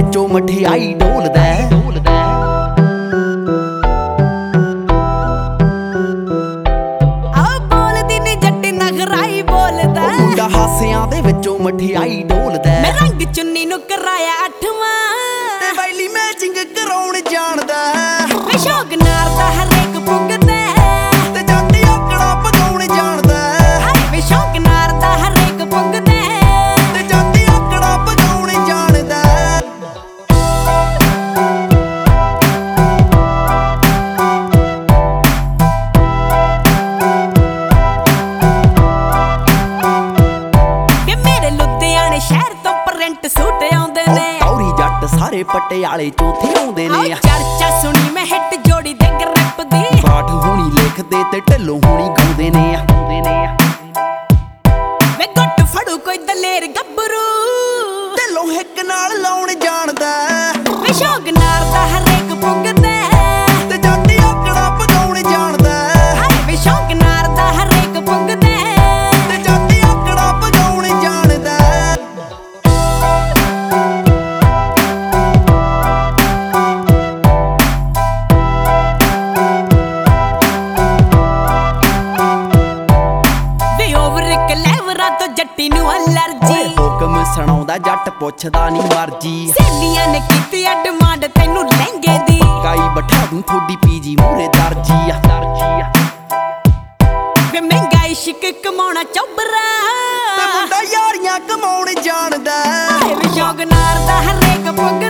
ਵਿੱਚੋਂ ਮਠਿਆਈ ਡੋਲਦਾ ਆ ਬੋਲਦੀ ਨੀ ਜੱਟੀ ਨਖਰਾਈ ਬੋਲਦਾ ਮੁੰਡਾ ਹਾਸਿਆਂ ਦੇ ਵਿੱਚੋਂ ਮਠਿਆਈ ਡੋਲਦਾ ਮੈਂ ਰੰਗ ਚੁੰਨੀ ਨੂੰ ਕਰਾਇਆ 8ਵਾਂ ਤੇ ਵੈਲੀ ਮੈਚਿੰਗ ਕਰਾਉਣ ਜਾਣਦਾ ਵੇ ਸ਼ੌਕ ਨਾਰ ਦਾ ਹਰੇਕ ਪੁੱਗਦਾ ਤੇ ਜੱਟ ਆਕੜਾ ਪਗਾਉਣ ਜਾਣਦਾ ਵੇ ਸ਼ੌਕ ਨਾਰ ਦਾ ਹਰੇਕ ਪੁੱਗਦਾ ਤੇ ਜੱਟ ਆਕੜਾ ਪਗਾਉਣ ਜਾਣਦਾ ਕਿ ਮੇਰੇ ਲੁਧਿਆਣੇ ਸ਼ਹਿਰ ਤੋਂ ਪ੍ਰਿੰਟ ਸੂਟ ਆਉਂਦੇ ਨੇ ਤੌਰੀ ਜੱਟ ਸਾਰੇ ਪਟਿਆਲੇ ਚੋਂ ਥਿਆਉਂਦੇ ਨੇ ਚਰਚਾ ਸੁਣੀ ਮੈਂ ਹਿੱਟ ਜੋੜੀ ਦੇ ਗ੍ਰਿਪ ਦੀ ਬਾਠ ਹੋਣੀ ਲਿਖਦੇ ਤੇ ਢਿੱਲੋਂ ਹੋਣੀ ਗਾਉਂਦੇ ਨੇ ਵੇ ਗੁੱਟ ਫੜੂ ਕੋਈ ਦਲੇਰ ਗੱਭਰੂ ਢਿੱਲੋਂ ਹਿੱਕ ਨਾਲ ਲਾਉਣ ਜਾਣਦਾ ਵੇ ਸ਼ੌਕ ਨਾਰ ਦਾ ਹਰੇਕ ਪੁੱਗਦਾ ਤੇ ਜੱਟ ਆਕੜਾ ਪਗਾਉਣ ਜਾਣਦਾ ਵੇ ਸ਼ੌਕ ਨਾਰ ਦਾ ਹਰੇਕ ਪੁੱਗਦਾ ਤੇ ਜੱਟ ਆਕੜਾ ਪਗਾਉਣ ਜਾਣਦਾ ਵੇ ਓਵਰ ਕਲੈਵਰਾ ਤੋਂ ਜੱਟੀ ਨੂੰ ਅਲਰਜੀ ਹੁਕਮ ਸੁਣਾਉਂਦਾ ਜੱਟ ਪੁੱਛਦਾ ਨਹੀਂ ਮਰਜੀ ਸਹੇਲੀਆਂ ਨੇ ਕੀਤੀ ਆ ਡਿਮਾਂਡ ਤੈਨੂੰ ਲਹਿੰਗੇ ਦੀ ਕਾਈ ਬਿਠਾ ਦੂੰ ਥੋੜੀ ਪੀਜੀ ਮੂਰੇ ਦਰਜੀ ਆ ਵੇ ਮਹਿੰਗਾ ਇਸ਼ਕ ਕਮਾਉਣਾ ਚੌਬਰਾ ਤੇ ਮੁੰਡਾ ਯਾਰੀਆਂ ਕਮਾਉਣ ਜਾਣਦਾ ਵੇ ਸ਼ੌਕ ਨਾਰ ਦਾ ਹਰੇਕ ਪੁੱਗ